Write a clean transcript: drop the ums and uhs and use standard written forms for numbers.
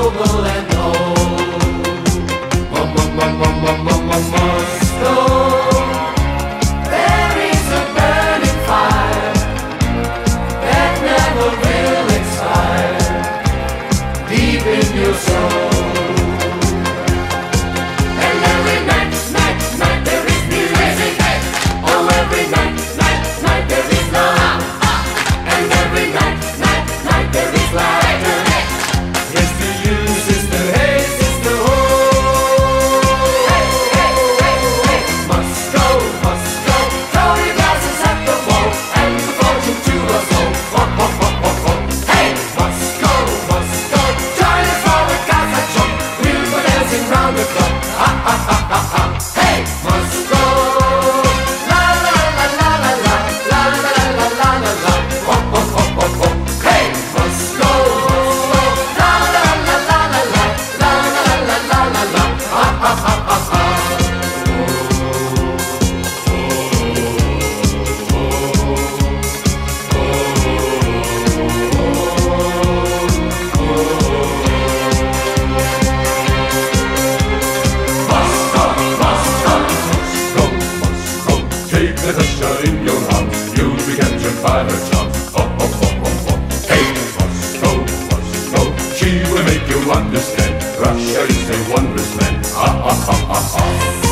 noble and old. Moscow, there is a burning fire that never will expire deep in your soul. Take Natasha in your arms, you'll be captured by her charms. Oh, oh, oh, oh, oh. Hey, Moscow, Moscow, she will make you understand. Russia is a wondrous land. Ha, ha, ha, ha, ha.